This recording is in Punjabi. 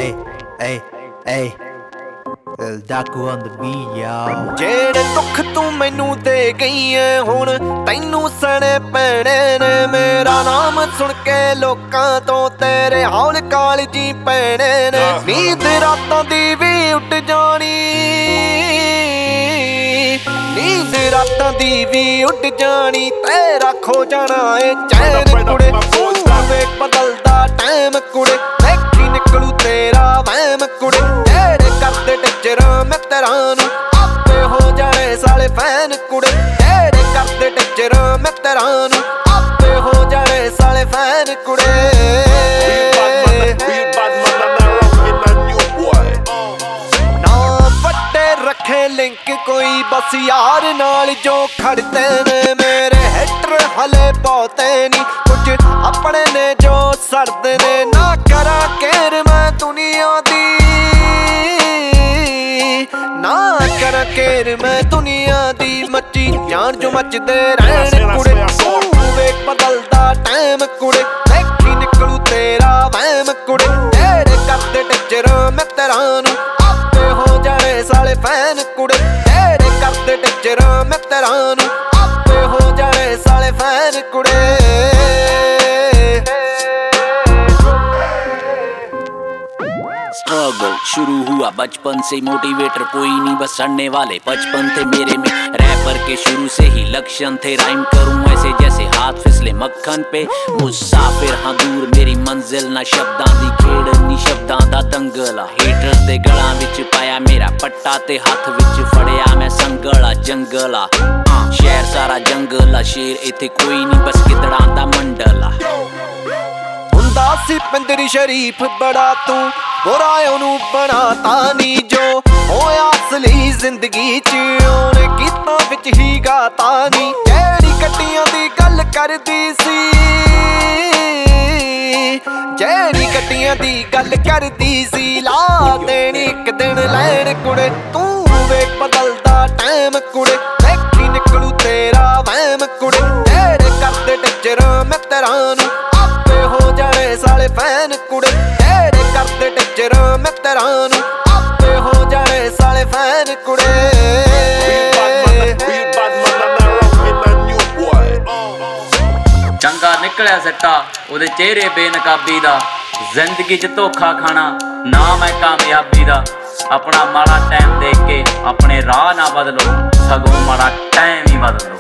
Hey, hey, El Daku on the beat, y'all. ਜਿਹੜੇ ਦੁੱਖ ਤੂੰ ਮੈਨੂੰ ਦੇ ਗਈ ਐ ਹੁਣ ਤੈਨੂੰ ਸਣੇ ਪੈਣੇ ਨੇ। ਮੇਰਾ ਨਾਮ ਸੁਣ ਕੇ ਲੋਕਾਂ ਤੋਂ ਤੇਰੇ ਹੌਲ ਕਾਲਜੀ ਪੈਣੇ ਨੇ। ਨੀਂਦ ਰਾਤਾਂ ਦੀ ਵੀ ਉੱਡ ਜਾਣੀ, ਨੀਂਦ ਰਾਤਾਂ ਦੀ ਵੀ ਉੱਡ ਜਾਣੀ। ਤੇਰਾ ਖੋ ਜਾਣਾ ਏ ਚੈਨ ਕੁੜੇ, ਤੂੰ ਵੇਖ ਬਦਲਦਾ ਟਾਈਮ ਕੁੜੇ। ਦੇਖੀ ਨਿਕਲੂ ਤੇਰਾ ਵਹਿਮ ਕੁੜੇ। ਜਿਹੜੇ ਕਰਦੇ ਟਿਚਰਾਂ ਮਿੱਤਰਾਂ ਨੂੰ ਆਪੇ ਹੋ ਜਾਣੇ ਸਾਲੇ ਫੈਨ ਕੁੜੇ। ਜਿਹੜੇ ਕਰਦੇ ਟਿਚਰਾਂ ਮਿੱਤਰਾਂ ਨੂੰ ਆਪੇ ਹੋ ਜਾਣੇ ਸਾਲੇ ਫੈਨ ਕੁੜੇ। ਨਾ ਵੱਡੇ ਰੱਖੇ ਲਿੰਕ ਕੋਈ ਬਸ ਯਾਰ ਨਾਲ ਜੋ ਖੜਦੇ ਨੇ। ਮੇਰੇ ਹੈਟਰ ਹਲੇ ਬਹੁਤੇ ਨੀ, ਕੁਝ ਆਪਣੇ ਨੇ ਜੋ ਸੜਦੇ ਨੇ। ਨਾ ਕਰਾਂ ਕੇਰ ਮੈਂ ਦੁਨੀਆ ਦੀ, ਨਾ ਕਰਾਂ ਕੇਰ ਮੈਂ ਦੁਨੀਆ ਦੀ। ਮੱਚੀ ਜਾਣ ਜੋ ਮੱਚਦੇ ਰਹਿਣ ਕੁੜੇ। ਤੂੰ ਵੇਖ ਬਦਲਦਾ ਟਾਈਮ ਕੁੜੇ। ਦੇਖੀ ਨਿਕਲੂ ਤੇਰਾ ਵਹਿਮ ਕੁੜੇ। ਜਿਹੜੇ ਕਰਦੇ ਟਿਚਰਾਂ ਮਿੱਤਰਾਂ ਨੂੰ ਆਪੇ ਹੋ ਜਾਣੇ ਸਾਲੇ ਫੈਨ ਕੁੜੇ। ਜਿਹੜੇ ਕਰਦੇ ਟਿਚਰਾਂ ਮਿੱਤਰਾਂ ਨੂੰ ਆਪੇ ਹੋ ਜਾਣੇ ਸਾਲੇ ਫੈਨ ਕੁੜੇ। स्ट्रगल शुरू हुआ बचपन से, मोटिवेटर कोई नहीं बस सड़ने वाले बचपन थे मेरे में। रैपर के शुरू से ही लक्षण थे, राइम करूं ऐसे जैसे हाथ फिसले मक्खन पे। मुसाफिर हाँ दूर मेरी मंजिल, ना शब्दां दी खेड़ नी शब्दां दा दंगला। हेटर्स दे गलां विच पाया मेरा पट्टा ते हत्थ विच फड़िया मैं संगला जंगला। शहर सारा जंगला, शेर इत्थे कोई नहीं बस गिदड़ां दा मंडला। ਹੁੰਦਾ ਸੀ ਪਿੰਦਰੀ ਸ਼ਰੀਫ ਬੜਾ ਤੂੰ, ਬੁਰਾ ਉਹਨੂੰ ਬਣਾਤਾ ਨੀ। ਜੋ ਹੋਇਆ ਅਸਲੀ ਜ਼ਿੰਦਗੀ ਚ ਉਹਨੇ ਗੀਤਾਂ ਵਿੱਚ ਹੀ ਗਾਤਾ ਨੀ। ਜਿਹੜੀ ਗੱਡੀਆਂ ਦੀ ਗੱਲ ਕਰਦੀ ਸੀ, ਜਿਹੜੀ ਗੱਡੀਆਂ ਦੀ ਗੱਲ ਕਰਦੀ ਸੀ, ਲਾ ਦੇਣੀ ਇੱਕ ਦਿਨ ਲੈਣ ਕੁੜੇ। ਤੂੰ ਵੇਖ ਬਦਲਦਾ ਟਾਈਮ ਕੁੜੇ। ਦੇਖੀ ਨਿਕਲੂ ਤੇਰਾ ਵਹਿਮ ਕੁੜੇ। ਜਿਹੜੇ ਕਰਦੇ ਟਿਚਰਾਂ ਮਿੱਤਰਾਂ ਨੂੰ ਆਪੇ ਹੋ ਜਾਣੇ ਸਾਲੇ ਫੈਨ ਕੁੜੇ। ਜਿਹੜੇ ਕਰਦੇ ਟਿਚਰਾਂ ਮਿੱਤਰਾਂ ਨੂੰ ਆਪੇ ਹੋ ਜਾਣੇ ਸਾਲੇ ਫੈਨ ਕੁੜੇ। ਚੰਗਾ ਨਿਕਲਿਆ ਸੱਟਾ ਉਹਦੇ ਚਿਹਰੇ ਬੇਨਕਾਬੀ ਦਾ। ਜ਼ਿੰਦਗੀ 'ਚ ਧੋਖਾ ਖਾਣਾ ਨਾਮ ਹੈ ਕਾਮਯਾਬੀ ਦਾ। ਆਪਣਾ ਮਾੜਾ ਟਾਈਮ ਦੇਖ ਕੇ ਆਪਣੇ ਰਾਹ ਨਾ ਬਦਲੋ, ਸਗੋਂ ਮਾੜਾ ਟਾਈਮ ਹੀ ਬਦਲੋ।